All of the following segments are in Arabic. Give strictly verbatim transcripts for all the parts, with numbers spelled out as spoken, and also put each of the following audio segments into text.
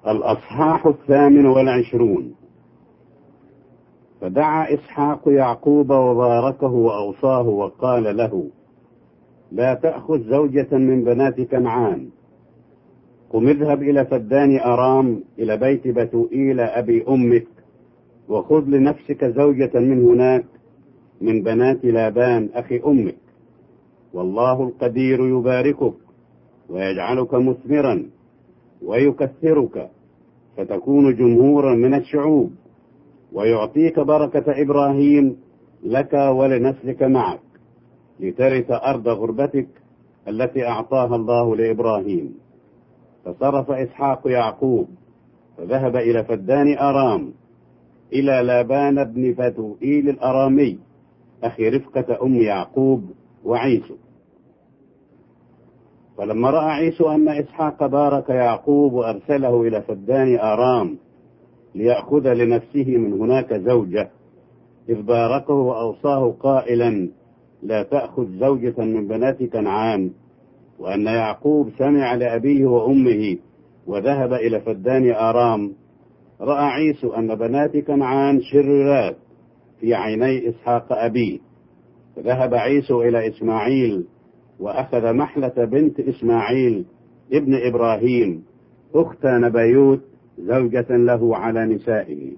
الأصحاح الثامن والعشرون. فدعا إسحاق يعقوب وباركه وأوصاه وقال له: لا تأخذ زوجة من بنات كنعان. قم اذهب إلى فدان أرام إلى بيت بتوئيل أبي أمك، وخذ لنفسك زوجة من هناك من بنات لابان أخي أمك، والله القدير يباركك ويجعلك مثمرا ويكثرك، فتكون جمهورا من الشعوب، ويعطيك بركة إبراهيم لك ولنسلك معك، لترث أرض غربتك التي أعطاها الله لإبراهيم. فصرف إسحاق يعقوب فذهب إلى فدان أرام إلى لابان بن بتوئيل الأرامي أخي رفقة أم يعقوب وعيسو. فلما رأى عيسو أن إسحاق بارك يعقوب وأرسله إلى فدان أرام ليأخذ لنفسه من هناك زوجة، إذ باركه وأوصاه قائلا: لا تأخذ زوجة من بنات كنعان، وأن يعقوب سمع لأبيه وأمه وذهب إلى فدان أرام، رأى عيسو أن بنات كنعان شريرات في عيني إسحاق أبيه، فذهب عيسو إلى إسماعيل وأخذ محلة بنت إسماعيل ابن إبراهيم أخت نبيوت زوجة له على نسائه.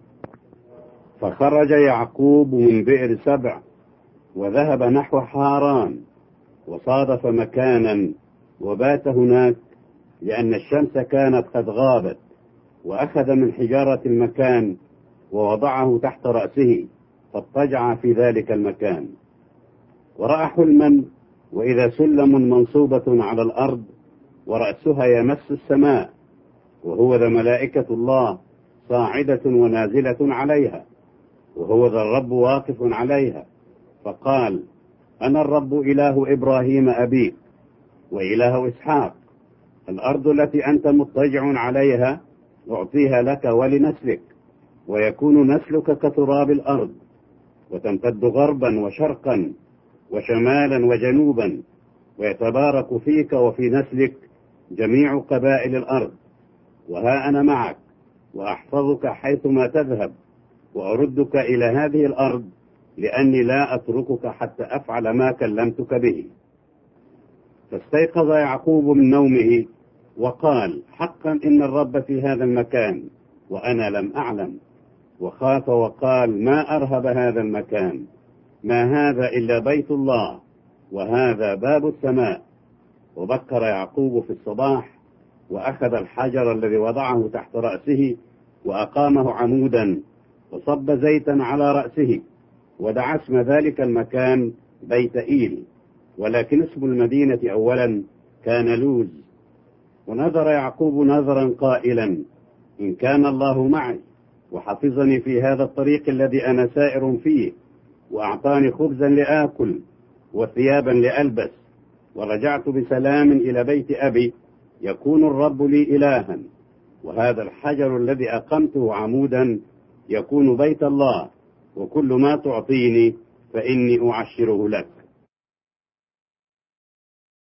فخرج يعقوب من بئر سبع وذهب نحو حاران، وصادف مكانا وبات هناك، لأن الشمس كانت قد غابت، وأخذ من حجارة المكان ووضعه تحت رأسه، فاضطجع في ذلك المكان. ورأى حلما، وإذا سلم منصوبة على الأرض ورأسها يمس السماء، وهو ذا ملائكة الله صاعدة ونازلة عليها، وهو ذا الرب واقف عليها. فقال: أنا الرب إله إبراهيم أبيك وإله إسحاق، الأرض التي أنت مضطجع عليها أعطيها لك ولنسلك، ويكون نسلك كتراب الأرض، وتمتد غربا وشرقا وشمالا وجنوبا، ويتبارك فيك وفي نسلك جميع قبائل الأرض. وها أنا معك وأحفظك حيثما تذهب، وأردك إلى هذه الأرض، لأني لا أتركك حتى أفعل ما كلمتك به. فاستيقظ يعقوب من نومه وقال: حقا إن الرب في هذا المكان وأنا لم أعلم. وخاف وقال: ما أرهب هذا المكان، ما هذا إلا بيت الله، وهذا باب السماء. وبكر يعقوب في الصباح وأخذ الحجر الذي وضعه تحت رأسه وأقامه عمودا، وصب زيتا على رأسه، ودعا اسم ذلك المكان بيت إيل، ولكن اسم المدينة أولا كان لوز. ونذر يعقوب نذرا قائلا: إن كان الله معي وحفظني في هذا الطريق الذي أنا سائر فيه، وأعطاني خبزا لآكل وثيابا لألبس، ورجعت بسلام إلى بيت أبي، يكون الرب لي إلها، وهذا الحجر الذي أقمته عمودا يكون بيت الله، وكل ما تعطيني فإني أعشره لك.